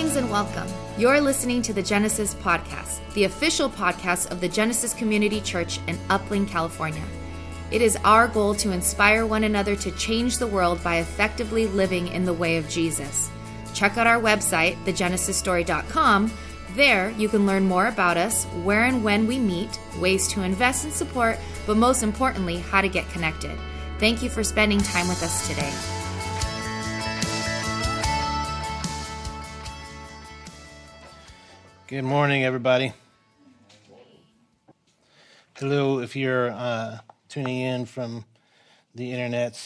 Greetings and welcome. You're listening to the Genesis Podcast, the official podcast of the Genesis Community Church in Upland, California. It is our goal to inspire one another to change the world by effectively living in the way of Jesus. Check out our website, thegenesisstory.com. There, you can learn more about us, where and when we meet, ways to invest and support, but most importantly, how to get connected. Thank you for spending time with us today. Good morning, everybody. Hello, if you're tuning in from the internet.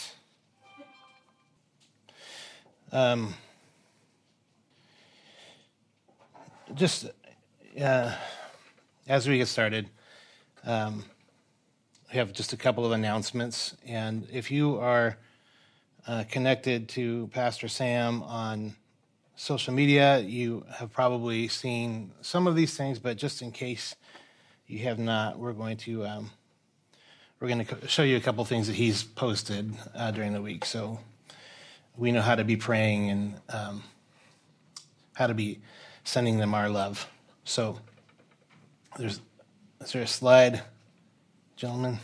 As we get started, we have just a couple of announcements. And if you are connected to Pastor Sam on social media, you have probably seen some of these things, but just in case you have not, we're going to show you a couple things that he's posted during the week, so we know how to be praying and how to be sending them our love. So, is there a slide, gentlemen?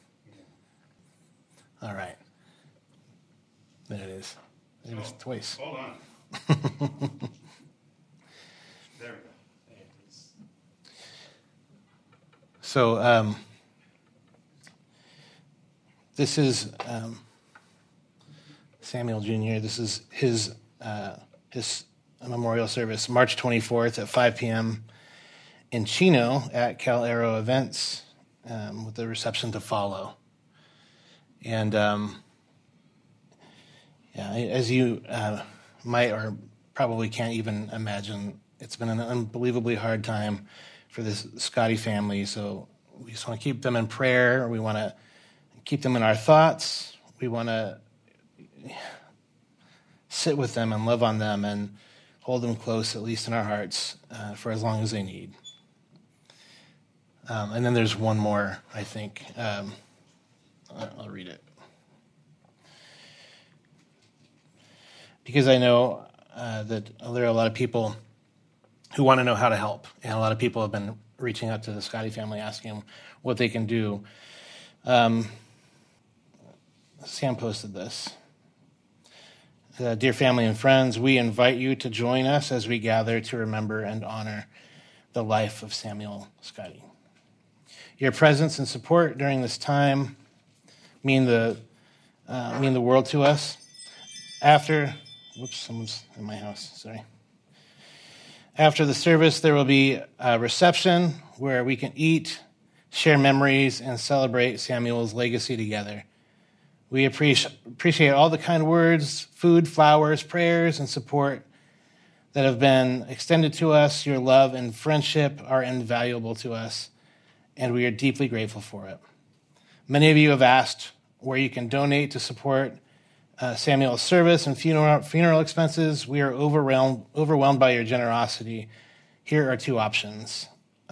All right, there it is. It was twice. Hold on. There we go. So this is Samuel Jr. This is his memorial service, March 24th at 5 p.m. in Chino at Cal Aero Events, with the reception to follow. And as you might or probably can't even imagine, it's been an unbelievably hard time for this Scotty family. So we just want to keep them in prayer. We want to keep them in our thoughts. We want to sit with them and love on them and hold them close, at least in our hearts, for as long as they need. And then there's one more, I think. I'll read it. Because I know that there are a lot of people who want to know how to help. And a lot of people have been reaching out to the Scotty family asking them what they can do. Sam posted this. Dear family and friends, we invite you to join us as we gather to remember and honor the life of Samuel Scotty. Your presence and support during this time mean the world to us. Someone's in my house, sorry. After the service, there will be a reception where we can eat, share memories, and celebrate Samuel's legacy together. We appreciate all the kind words, food, flowers, prayers, and support that have been extended to us. Your love and friendship are invaluable to us, and we are deeply grateful for it. Many of you have asked where you can donate to support Samuel's service and funeral expenses. We are overwhelmed by your generosity. Here are two options.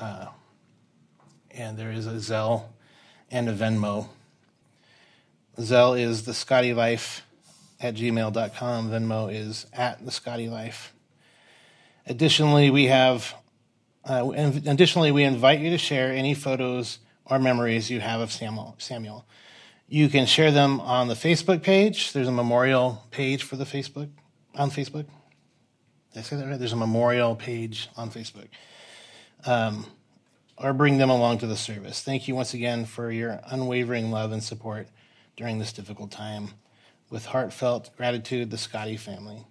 And there is a Zelle and a Venmo. Zelle is thescottylife@gmail.com. Venmo is @thescottylife. Additionally, we invite you to share any photos or memories you have of Samuel. You can share them on the Facebook page. There's a memorial page for on Facebook. Did I say that right? There's a memorial page on Facebook. Or bring them along to the service. Thank you once again for your unwavering love and support during this difficult time. With heartfelt gratitude, the Scotty family.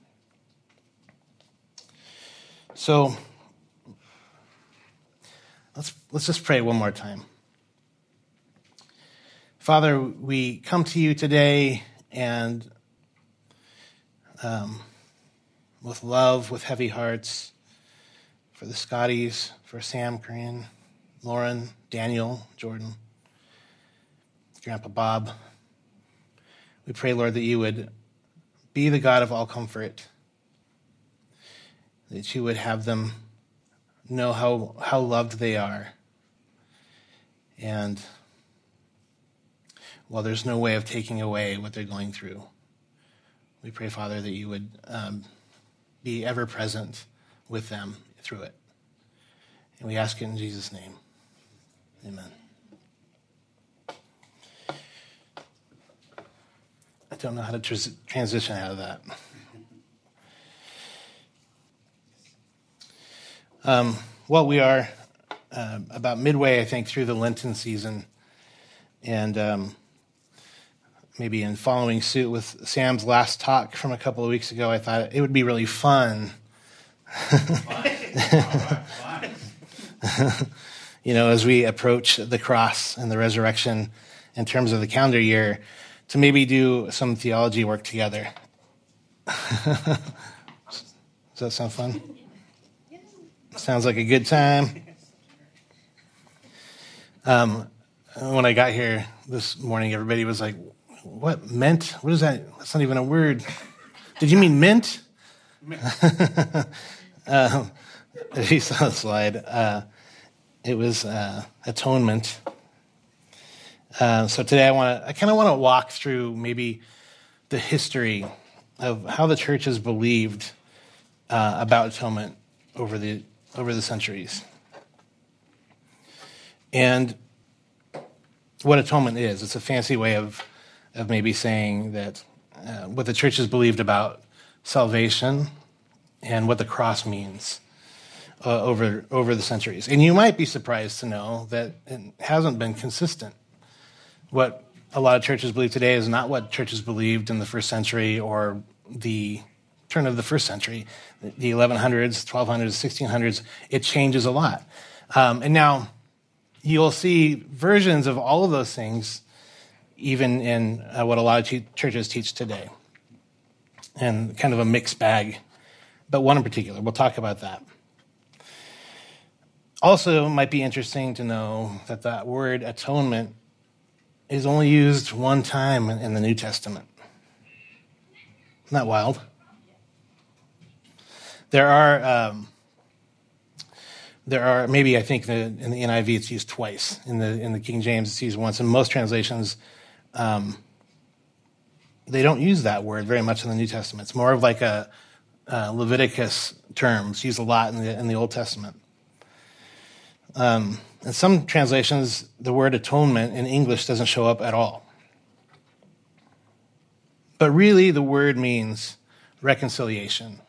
So let's just pray one more time. Father, we come to you today and with love, with heavy hearts, for the Scotties, for Sam, Corinne, Lauren, Daniel, Jordan, Grandpa Bob. We pray, Lord, that you would be the God of all comfort, that you would have them know how loved they are. And while there's no way of taking away what they're going through, we pray, Father, that you would be ever present with them through it. And we ask it in Jesus' name. Amen. I don't know how to transition out of that. Well, we are about midway, I think, through the Lenten season. And maybe in following suit with Sam's last talk from a couple of weeks ago, I thought it would be really fun. As we approach the cross and the resurrection in terms of the calendar year, to maybe do some theology work together. Does that sound fun? Sounds like a good time. When I got here this morning, everybody was like, "What, mint? What is that? That's not even a word. Did you mean mint?" If you saw the slide, it was atonement. So today I kind of want to walk through maybe the history of how the church has believed about atonement over the centuries. And what atonement is. It's a fancy way of maybe saying that what the church has believed about salvation and what the cross means over the centuries. And you might be surprised to know that it hasn't been consistent. What a lot of churches believe today is not what churches believed in the first century or the turn of the first century, the 1100s, 1200s, 1600s. It changes a lot. And now you'll see versions of all of those things even in what a lot of churches teach today. And kind of a mixed bag, but one in particular. We'll talk about that. Also, it might be interesting to know that that word atonement is only used one time in the New Testament. Isn't that wild? There are maybe, I think in the NIV it's used twice. In the King James it's used once. In most translations, they don't use that word very much in the New Testament. It's more of like a Leviticus term. It's used a lot in the Old Testament. In some translations, the word atonement in English doesn't show up at all. But really, the word means reconciliation,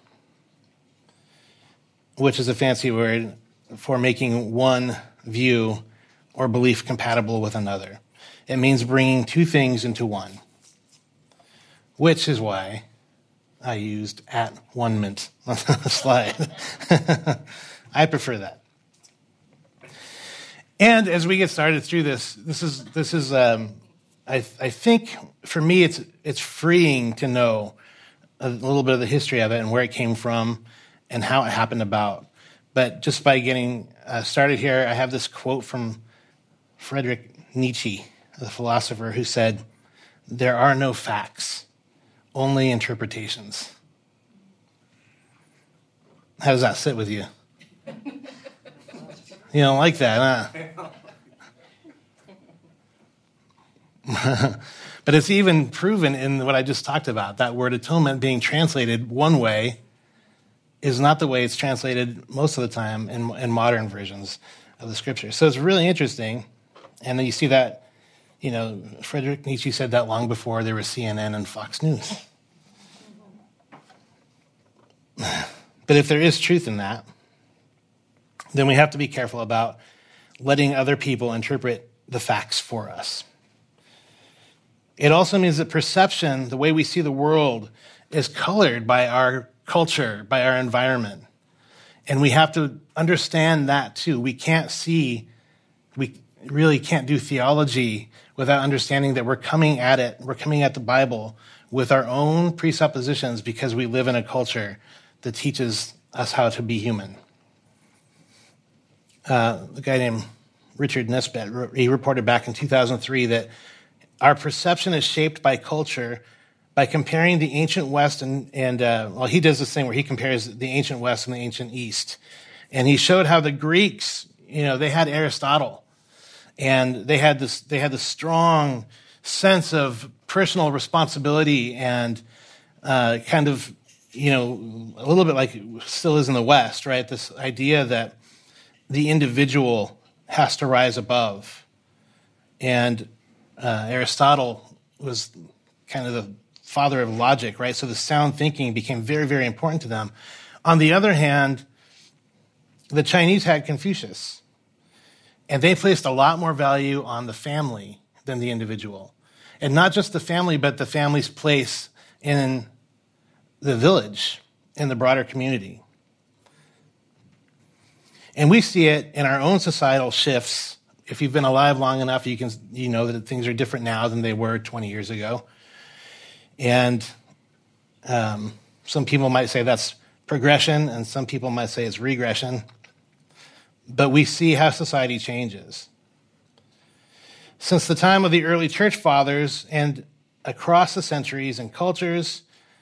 which is a fancy word for making one view or belief compatible with another. It means bringing two things into one, which is why I used @one-ment on the slide. I prefer that. And as we get started through this is I think for me it's freeing to know a little bit of the history of it and where it came from and how it happened about. But just by getting started here, I have this quote from Friedrich Nietzsche, the philosopher, who said, "There are no facts, only interpretations." How does that sit with you? You don't like that, huh? But it's even proven in what I just talked about. That word atonement being translated one way is not the way it's translated most of the time in modern versions of the scripture. So it's really interesting. And then you see that, Friedrich Nietzsche said that long before there was CNN and Fox News. But if there is truth in that, then we have to be careful about letting other people interpret the facts for us. It also means that perception, the way we see the world, is colored by our culture, by our environment. And we have to understand that too. We really can't do theology without understanding that we're coming at the Bible with our own presuppositions because we live in a culture that teaches us how to be human. A guy named Richard Nesbitt, he reported back in 2003 that our perception is shaped by culture by comparing the ancient West and he does this thing where he compares the ancient West and the ancient East. And he showed how the Greeks, they had Aristotle, and they had this strong sense of personal responsibility and kind of a little bit like it still is in the West, right? This idea that the individual has to rise above. And Aristotle was kind of the father of logic, right? So the sound thinking became very, very important to them. On the other hand, the Chinese had Confucius, and they placed a lot more value on the family than the individual. And not just the family, but the family's place in the village, in the broader community. And we see it in our own societal shifts. If you've been alive long enough, you know that things are different now than they were 20 years ago. And some people might say that's progression, and some people might say it's regression. But we see how society changes. Since the time of the early church fathers and across the centuries and cultures,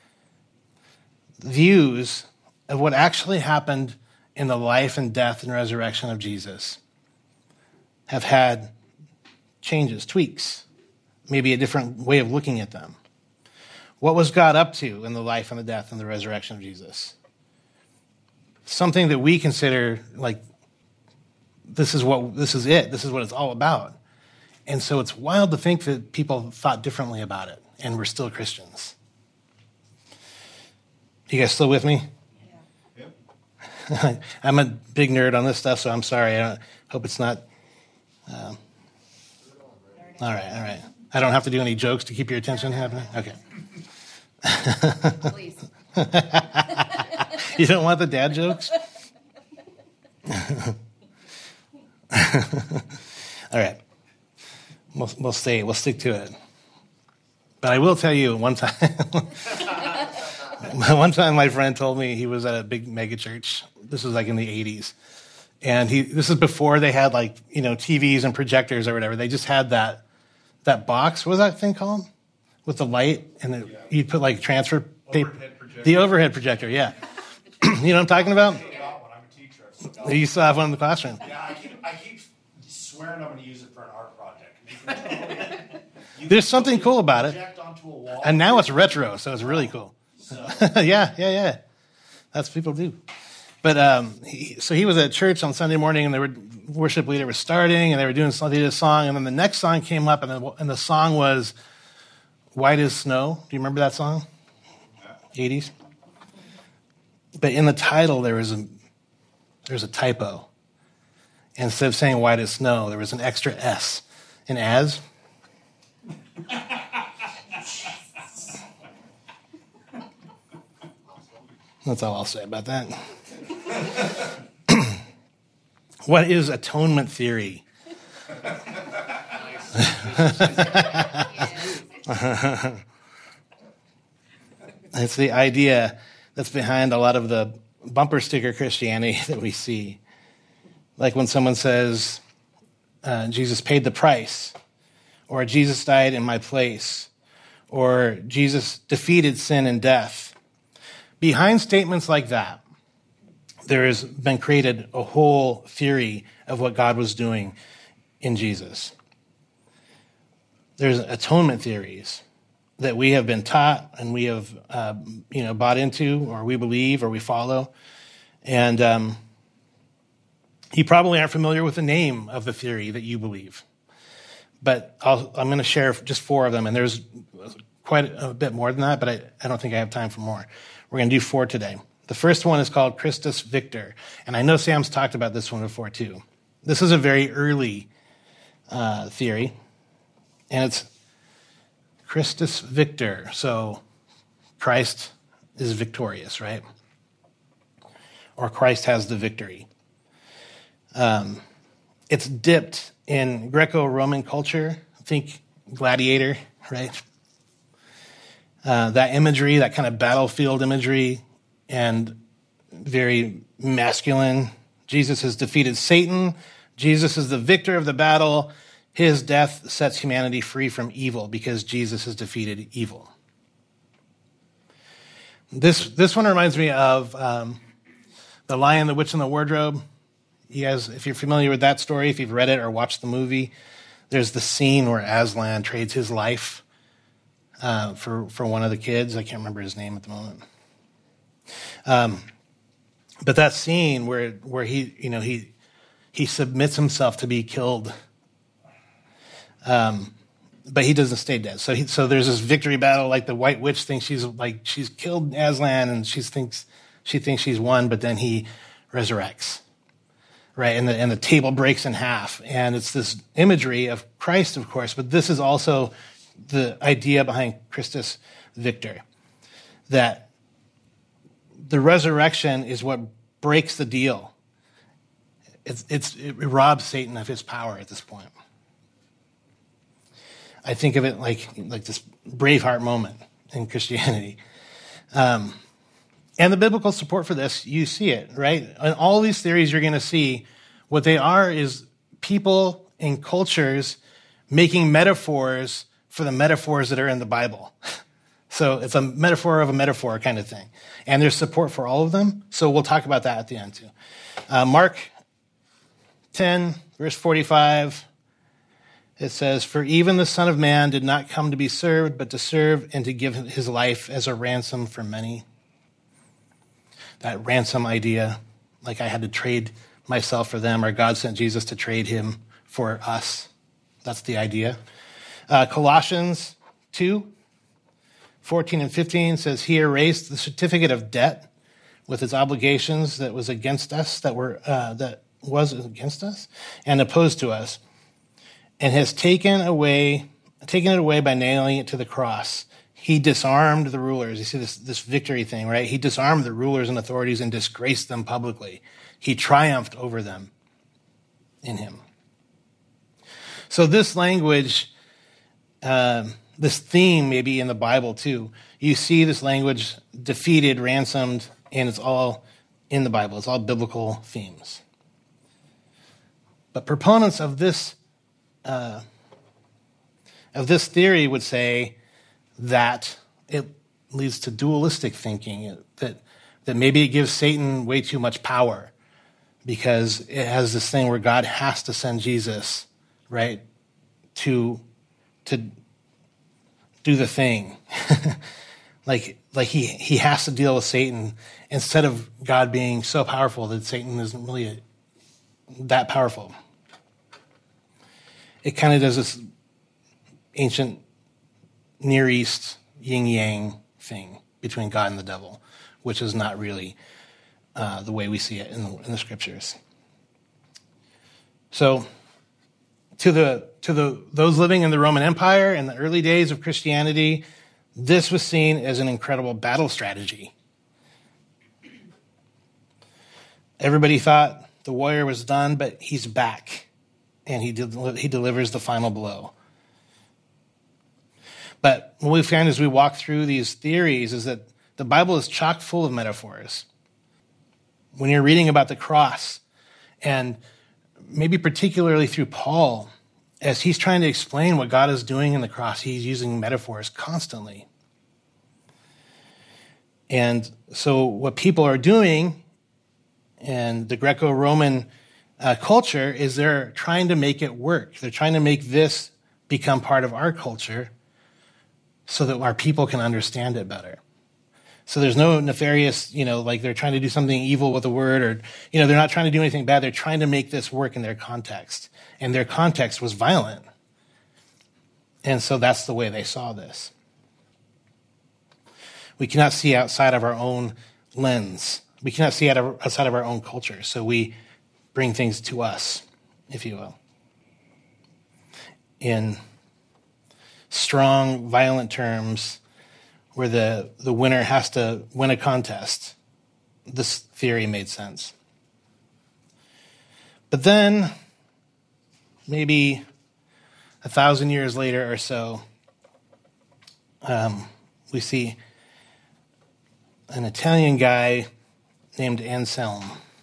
views of what actually happened in the life and death and resurrection of Jesus have had changes, tweaks, maybe a different way of looking at them. What was God up to in the life and the death and the resurrection of Jesus? Something that we consider like, this is it, this is what it's all about. And so it's wild to think that people thought differently about it, and we're still Christians. You guys still with me? Yeah. Yep. I'm a big nerd on this stuff, so I'm sorry. I hope it's not... All right. I don't have to do any jokes to keep your attention happening? Okay. Please. You don't want the dad jokes? All right. We'll stick to it. But I will tell you, one time my friend told me he was at a big mega church. This was like in the 80s. And this is before they had TVs and projectors or whatever. They just had that box. What was that thing called? With the light, and you'd put like transfer paper. The overhead projector, yeah. You know what I'm talking about? I'm a teacher. You still have one in the classroom. Yeah, I keep swearing I'm going to use it for an art project. There's something cool about it. Project onto a wall. And now it's retro, so it's really cool. So. Yeah. That's what people do. But he was at church on Sunday morning, and the worship leader was starting, and they did a song, and then the next song came up, and the song was White as Snow. Do you remember that song? 80s? But in the title, there's a typo. Instead of saying white as snow, there was an extra S in as. That's all I'll say about that. What is atonement theory? It's the idea that's behind a lot of the bumper sticker Christianity that we see. Like when someone says, Jesus paid the price, or Jesus died in my place, or Jesus defeated sin and death. Behind statements like that, there has been created a whole theory of what God was doing in Jesus. There's atonement theories that we have been taught and we have bought into, or we believe, or we follow. And you probably aren't familiar with the name of the theory that you believe. But I'm going to share just 4 of them, and there's quite a bit more than that, but I don't think I have time for more. We're going to do 4 today. The first one is called Christus Victor, and I know Sam's talked about this one before too. This is a very early theory, and it's Christus Victor, so Christ is victorious, right? Or Christ has the victory. It's dipped in Greco-Roman culture. Think gladiator, right? That imagery, that kind of battlefield imagery, and very masculine. Jesus has defeated Satan. Jesus is the victor of the battle. His death sets humanity free from evil because Jesus has defeated evil. This one reminds me of The Lion, the Witch, and the Wardrobe. You guys, if you're familiar with that story, if you've read it or watched the movie, there's the scene where Aslan trades his life for one of the kids. I can't remember his name at the moment. But that scene where he submits himself to be killed, but he doesn't stay dead. So there's this victory battle, like the White Witch thinks she's killed Aslan, and she thinks she's won, but then he resurrects, right? And the table breaks in half, and it's this imagery of Christ, of course, but this is also the idea behind Christus Victor, that the resurrection is what breaks the deal. It robs Satan of his power at this point. I think of it like this Braveheart moment in Christianity. And the biblical support for this, you see it, right? In all these theories you're going to see, what they are is people in cultures making metaphors for the metaphors that are in the Bible. So it's a metaphor of a metaphor kind of thing. And there's support for all of them. So we'll talk about that at the end too. Mark 10, verse 45, it says, "For even the Son of Man did not come to be served, but to serve and to give his life as a ransom for many." That ransom idea, like I had to trade myself for them, or God sent Jesus to trade him for us. That's the idea. Colossians 2, 14 and 15 says, "He erased the certificate of debt with its obligations that was against us, and opposed to us, and has taken it away by nailing it to the cross. He disarmed the rulers." You see this victory thing, right? He disarmed the rulers and authorities and disgraced them publicly. He triumphed over them in him. So this language, this theme maybe in the Bible too, you see this language, defeated, ransomed, and it's all in the Bible. It's all biblical themes. But proponents of this theory would say that it leads to dualistic thinking, that maybe it gives Satan way too much power because it has this thing where God has to send Jesus, right, to do the thing. like he has to deal with Satan instead of God being so powerful that Satan isn't really that powerful. It kind of does this ancient Near East yin-yang thing between God and the devil, which is not really the way we see it in the scriptures. So to those living in the Roman Empire in the early days of Christianity, this was seen as an incredible battle strategy. Everybody thought the warrior was done, but he's back, and he delivers the final blow. But what we find as we walk through these theories is that the Bible is chock full of metaphors. When you're reading about the cross, and maybe particularly through Paul, as he's trying to explain what God is doing in the cross, he's using metaphors constantly. And so what people are doing in the Greco-Roman culture is they're trying to make it work. They're trying to make this become part of our culture so that our people can understand it better. So there's no nefarious, like they're trying to do something evil with a word, or, they're not trying to do anything bad. They're trying to make this work in their context. And their context was violent. And so that's the way they saw this. We cannot see outside of our own lens. We cannot see outside of our own culture. So we bring things to us, if you will, in strong, violent terms, where the winner has to win a contest. This theory made sense. But then, maybe 1,000 years later or so, we see an Italian guy named Anselm.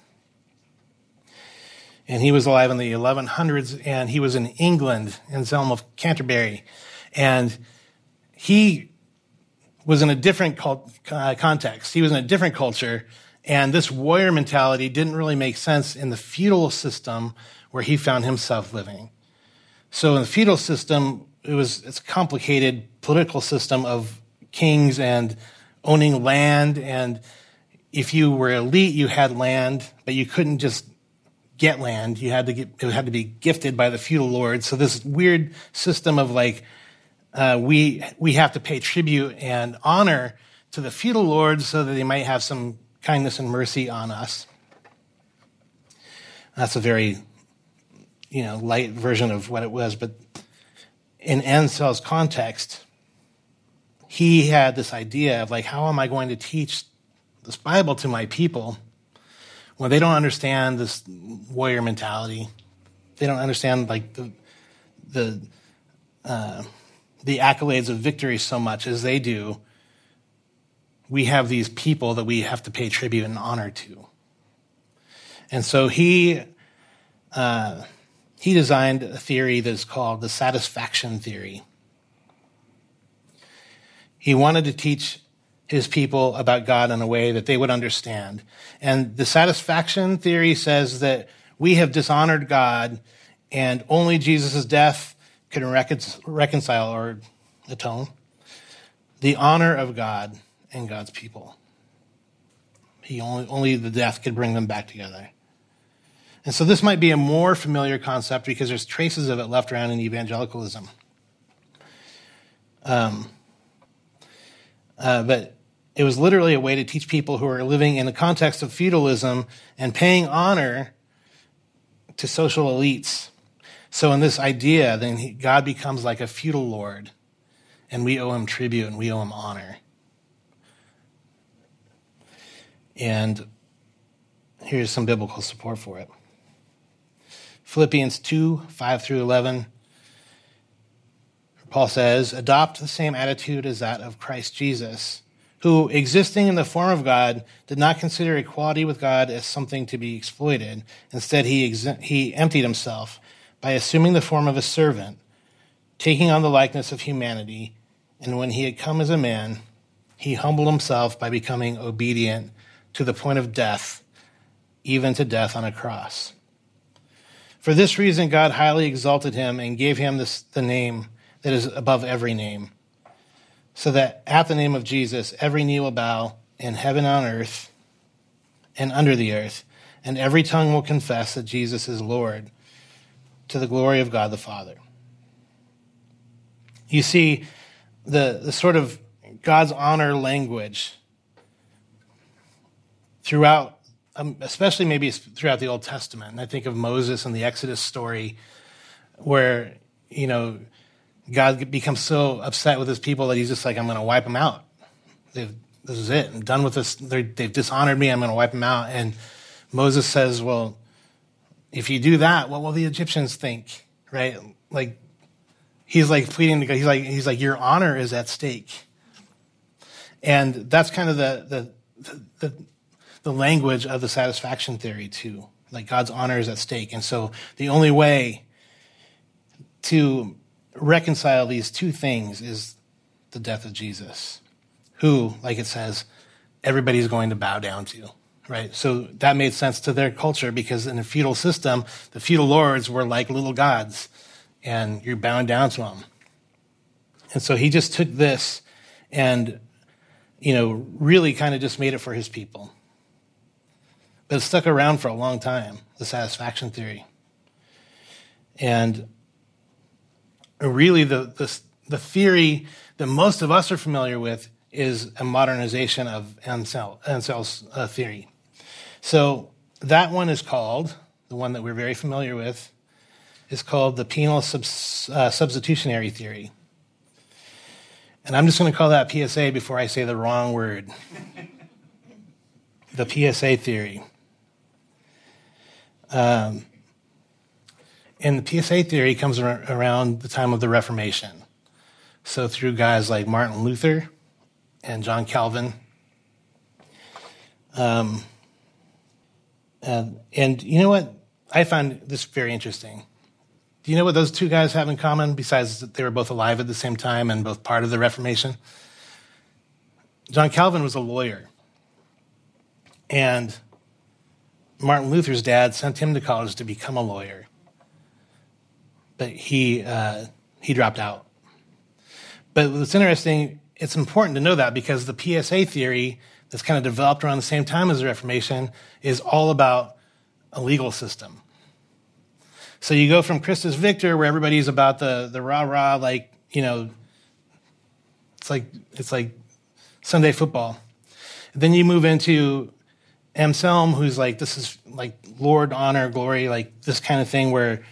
And he was alive in the 1100s, and he was in England, Anselm of Canterbury. And he was in a different context. He was in a different culture, and this warrior mentality didn't really make sense in the feudal system where he found himself living. So in the feudal system, it's a complicated political system of kings and owning land, and if you were elite, you had land, but you couldn't just get land. It had to be gifted by the feudal lord. So this weird system of like, we have to pay tribute and honor to the feudal lords so that they might have some kindness and mercy on us. That's a very, light version of what it was. But in Anselm's context, he had this idea of like, how am I going to teach this Bible to my people when they don't understand this warrior mentality? They don't understand like the accolades of victory so much as they do. We have these people that we have to pay tribute and honor to. And so he designed a theory that's called the satisfaction theory. He wanted to teach his people about God in a way that they would understand. And the satisfaction theory says that we have dishonored God and only Jesus' death can reconcile or atone the honor of God and God's people. Only the death could bring them back together. And so this might be a more familiar concept because there's traces of it left around in evangelicalism. But it was literally a way to teach people who are living in the context of feudalism and paying honor to social elites. So in this idea, then God becomes like a feudal lord, and we owe him tribute and we owe him honor. And here's some biblical support for it. Philippians 2:5-11. Paul says, adopt the same attitude as that of Christ Jesus, who, existing in the form of God, did not consider equality with God as something to be exploited. Instead, he emptied himself by assuming the form of a servant, taking on the likeness of humanity, and when he had come as a man, he humbled himself by becoming obedient to the point of death, even to death on a cross. For this reason, God highly exalted him and gave him the name that is above every name, so that at the name of Jesus, every knee will bow in heaven and on earth and under the earth, and every tongue will confess that Jesus is Lord, to the glory of God the Father. You see, the sort of God's honor language throughout, especially maybe throughout the Old Testament. And I think of Moses and the Exodus story where, God becomes so upset with his people that he's just like, I'm going to wipe them out. This is it. I'm done with this. They've dishonored me. I'm going to wipe them out. And Moses says, well, if you do that, what will the Egyptians think? Right? Like, he's like pleading to God. He's like, your honor is at stake. And that's kind of the language of the satisfaction theory too. Like God's honor is at stake. And so the only way to reconcile these two things is the death of Jesus, who, like it says, everybody's going to bow down to, right? So that made sense to their culture because in a feudal system, the feudal lords were like little gods, and you're bowing down to them. And so he just took this and, really kind of just made it for his people. But it stuck around for a long time, the satisfaction theory. And really, the theory that most of us are familiar with is a modernization of Anselm's theory. So that one is called, the one that we're very familiar with, is called the penal substitutionary theory. And I'm just going to call that PSA before I say the wrong word. The PSA theory. And the PSA theory comes around the time of the Reformation. So through guys like Martin Luther and John Calvin. And you know what? I find this very interesting. Do you know what those two guys have in common, besides that they were both alive at the same time and both part of the Reformation? John Calvin was a lawyer. And Martin Luther's dad sent him to college to become a lawyer. But he dropped out. But what's interesting, it's important to know that because the PSA theory that's kind of developed around the same time as the Reformation is all about a legal system. So you go from Christus Victor, where everybody's about the rah-rah, like, it's like Sunday football. Then you move into Anselm, who's like, this is like Lord, honor, glory, like this kind of thing where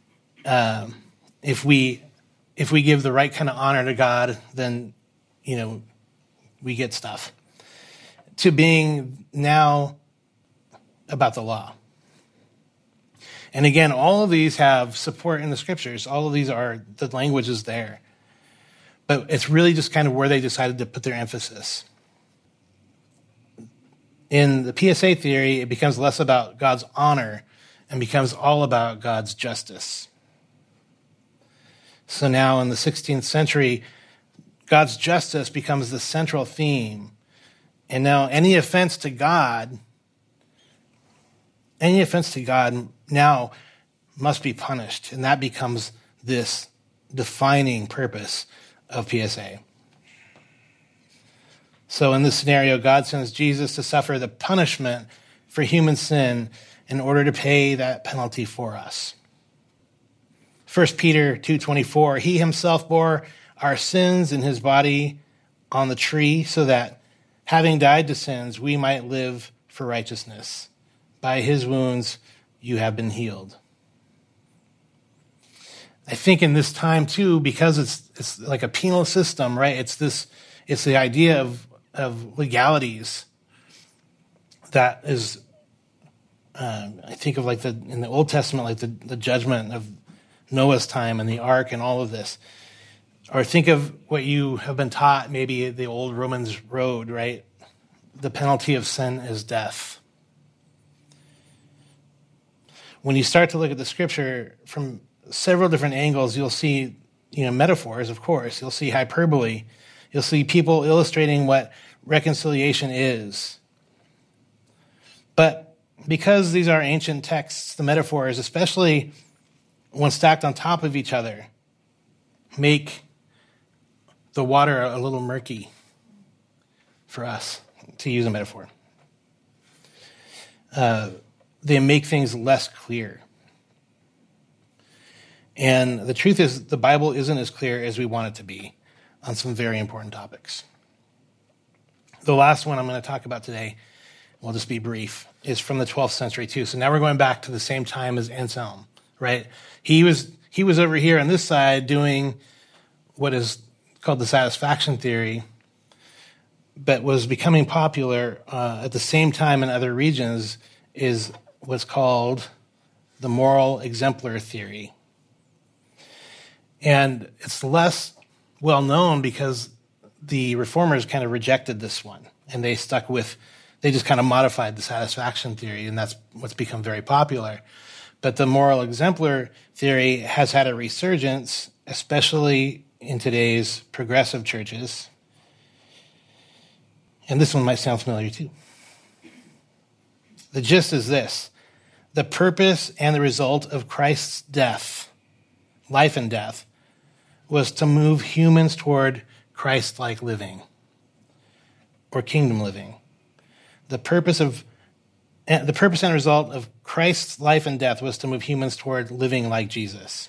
if we give the right kind of honor to God, then, we get stuff. To being now about the law. And again, all of these have support in the scriptures. All of these the language is there. But it's really just kind of where they decided to put their emphasis. In the PSA theory, it becomes less about God's honor and becomes all about God's justice. So now in the 16th century, God's justice becomes the central theme. And now any offense to God now must be punished. And that becomes this defining purpose of PSA. So in this scenario, God sends Jesus to suffer the punishment for human sin in order to pay that penalty for us. 1 Peter 2:24, he himself bore our sins in his body on the tree so that, having died to sins, we might live for righteousness. By his wounds, you have been healed. I think in this time too, because it's like a penal system, right? It's the idea of legalities that is, I think of like in the Old Testament, like the judgment of Noah's time and the ark and all of this. Or think of what you have been taught, maybe the old Romans road, right? The penalty of sin is death. When you start to look at the scripture from several different angles, you'll see, metaphors, of course. You'll see hyperbole. You'll see people illustrating what reconciliation is. But because these are ancient texts, the metaphors, especially when stacked on top of each other, make the water a little murky for us, to use a metaphor. They make things less clear. And the truth is, the Bible isn't as clear as we want it to be on some very important topics. The last one I'm going to talk about today, we'll just be brief, is from the 12th century too. So now we're going back to the same time as Anselm, right? He was over here on this side doing what is called the satisfaction theory, but was becoming popular at the same time in other regions is what's called the moral exemplar theory. And it's less well known because the reformers kind of rejected this one, and they just kind of modified the satisfaction theory, and that's what's become very popular. But the moral exemplar theory has had a resurgence, especially in today's progressive churches. And this one might sound familiar too. The gist is this: the purpose and the result of Christ's death, life and death, was to move humans toward Christ-like living or kingdom living. The purpose and result of Christ's life and death was to move humans toward living like Jesus.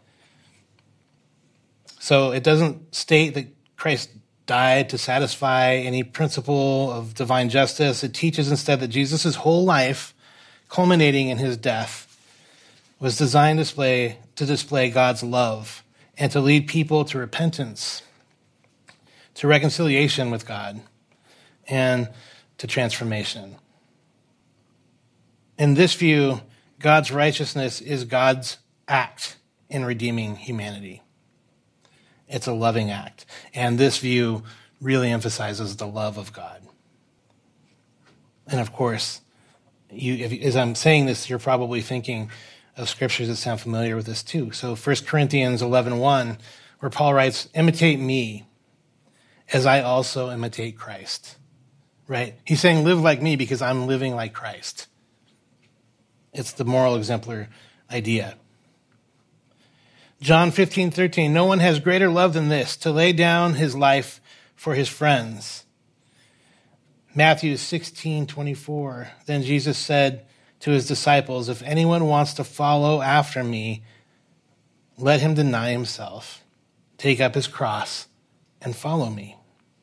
So it doesn't state that Christ died to satisfy any principle of divine justice. It teaches instead that Jesus' whole life, culminating in his death, was designed to display God's love and to lead people to repentance, to reconciliation with God, and to transformation. In this view, God's righteousness is God's act in redeeming humanity. It's a loving act. And this view really emphasizes the love of God. And of course, as I'm saying this, you're probably thinking of scriptures that sound familiar with this too. So 1 Corinthians 11:1, where Paul writes, imitate me as I also imitate Christ. Right? He's saying live like me because I'm living like Christ. It's the moral exemplar idea. John 15:13, no one has greater love than this, to lay down his life for his friends. Matthew 16:24. Then Jesus said to his disciples, if anyone wants to follow after me, let him deny himself, take up his cross, and follow me.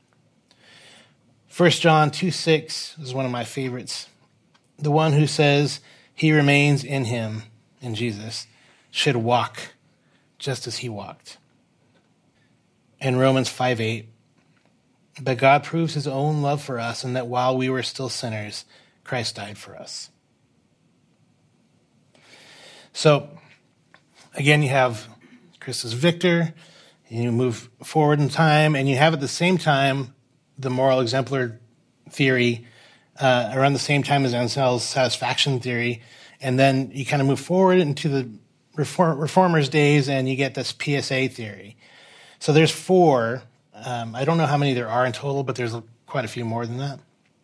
1 John 2:6 is one of my favorites. The one who says he remains in him, in Jesus, should walk just as he walked. And Romans 5:8. But God proves his own love for us, and that while we were still sinners, Christ died for us. So, again, you have Christus Victor, and you move forward in time, and you have at the same time the moral exemplar theory around the same time as Ansell's satisfaction theory, and then you kind of move forward into the Reformers' days, and you get this PSA theory. So there's four. I don't know how many there are in total, but there's quite a few more than that.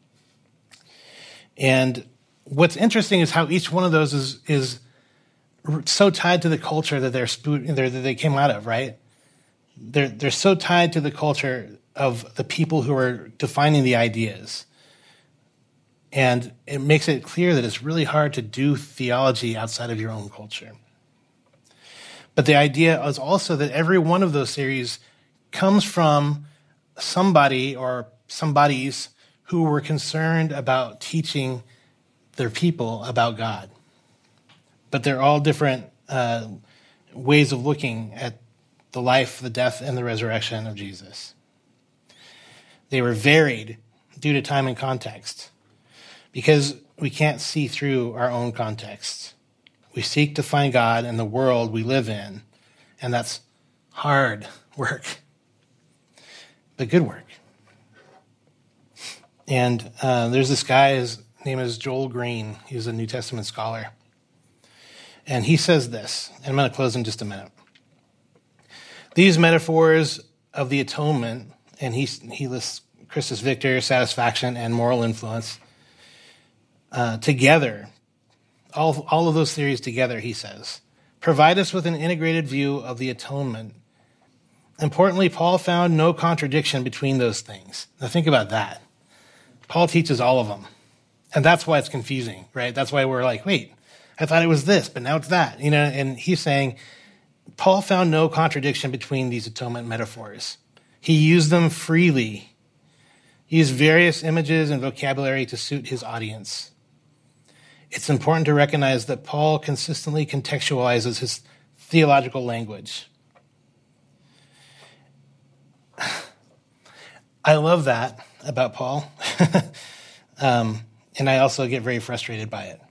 And what's interesting is how each one of those is so tied to the culture that that they came out of, right? They're so tied to the culture of the people who are defining the ideas. And it makes it clear that it's really hard to do theology outside of your own culture. But the idea is also that every one of those series comes from somebody or somebodies who were concerned about teaching their people about God. But they're all different ways of looking at the life, the death, and the resurrection of Jesus. They were varied due to time and context, because we can't see through our own context. We seek to find God in the world we live in, and that's hard work, but good work. And there's this guy, his name is Joel Green. He's a New Testament scholar. And he says this, and I'm going to close in just a minute. These metaphors of the atonement, and he lists Christus Victor, satisfaction, and moral influence, together, all of those theories together, he says, provide us with an integrated view of the atonement. Importantly, Paul found no contradiction between those things. Now think about that. Paul teaches all of them. And that's why it's confusing, right? That's why we're like, wait, I thought it was this, but now it's that. And he's saying, Paul found no contradiction between these atonement metaphors. He used them freely. He used various images and vocabulary to suit his audience. It's important to recognize that Paul consistently contextualizes his theological language. I love that about Paul. And I also get very frustrated by it.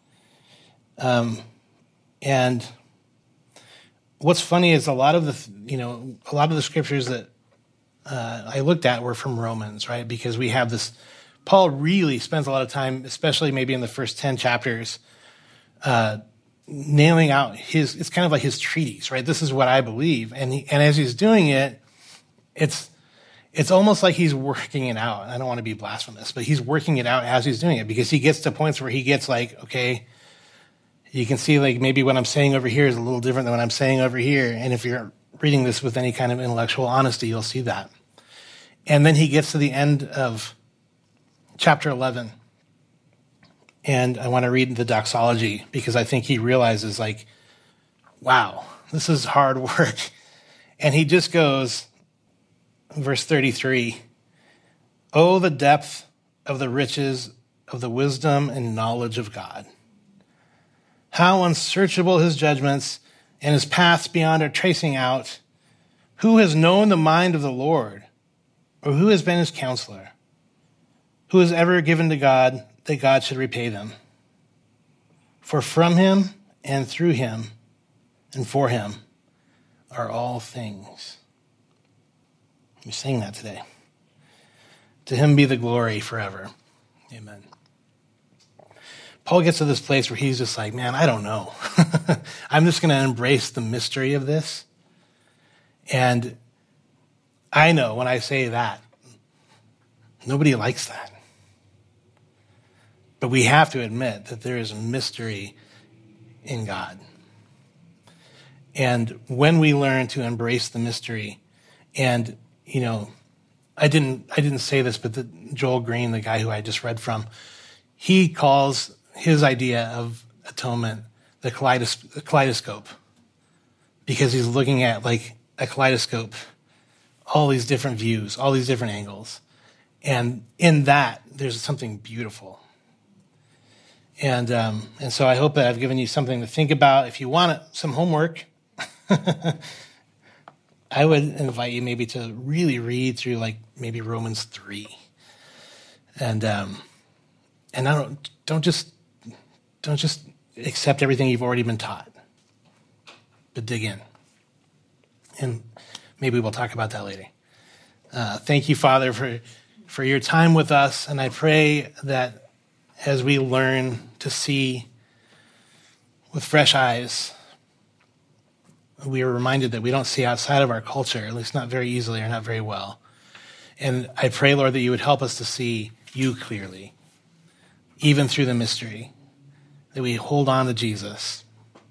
And what's funny is a lot of the scriptures that I looked at were from Romans, right? Because we have this, Paul really spends a lot of time, especially maybe in the first 10 chapters, nailing out it's kind of like his treatise, right? This is what I believe. And as he's doing it, it's almost like he's working it out. I don't want to be blasphemous, but he's working it out as he's doing it, because he gets to points where he gets like, okay, you can see like maybe what I'm saying over here is a little different than what I'm saying over here. And if you're reading this with any kind of intellectual honesty, you'll see that. And then he gets to the end of chapter 11. And I want to read the doxology, because I think he realizes like, wow, this is hard work. And he just goes, verse 33, oh, the depth of the riches of the wisdom and knowledge of God. How unsearchable his judgments and his paths beyond our tracing out. Who has known the mind of the Lord? Or who has been his counselor? Who has ever given to God that God should repay them? For from him and through him and for him are all things. We sing that today. To him be the glory forever. Amen. Paul gets to this place where he's just like, man, I don't know. I'm just going to embrace the mystery of this. And I know when I say that, nobody likes that. But we have to admit that there is a mystery in God. And when we learn to embrace the mystery, and, I didn't say this, but Joel Green, the guy who I just read from, he calls his idea of atonement the kaleidoscope, because he's looking at like a kaleidoscope, all these different views, all these different angles. And in that, there's something beautiful. And so I hope that I've given you something to think about. If you want some homework, I would invite you maybe to really read through like maybe Romans 3. And don't just accept everything you've already been taught, but dig in. And maybe we'll talk about that later. Thank you, Father, for your time with us. And I pray that as we learn to see with fresh eyes, we are reminded that we don't see outside of our culture, at least not very easily or not very well. And I pray, Lord, that you would help us to see you clearly, even through the mystery, that we hold on to Jesus.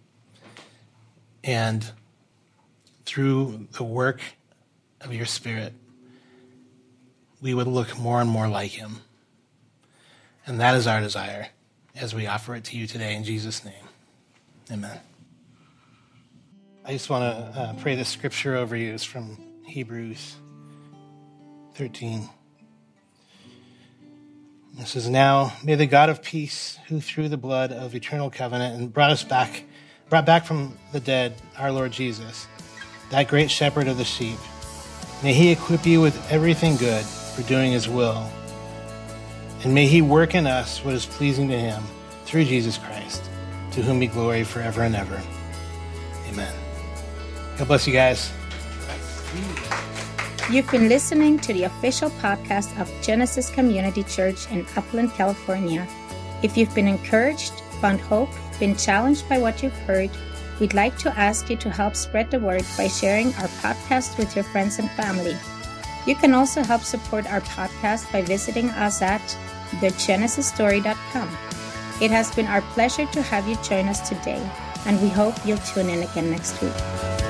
And through the work of your Spirit, we would look more and more like him. And that is our desire as we offer it to you today in Jesus' name. Amen. I just want to pray this scripture over you. It's from Hebrews 13. It says, "Now may the God of peace, who through the blood of eternal covenant and brought back from the dead our Lord Jesus, that great shepherd of the sheep, may he equip you with everything good for doing his will. And may he work in us what is pleasing to him through Jesus Christ, to whom be glory forever and ever. Amen." God bless you guys. You've been listening to the official podcast of Genesis Community Church in Upland, California. If you've been encouraged, found hope, been challenged by what you've heard, we'd like to ask you to help spread the word by sharing our podcast with your friends and family. You can also help support our podcast by visiting us at thegenesisstory.com. It has been our pleasure to have you join us today, and we hope you'll tune in again next week.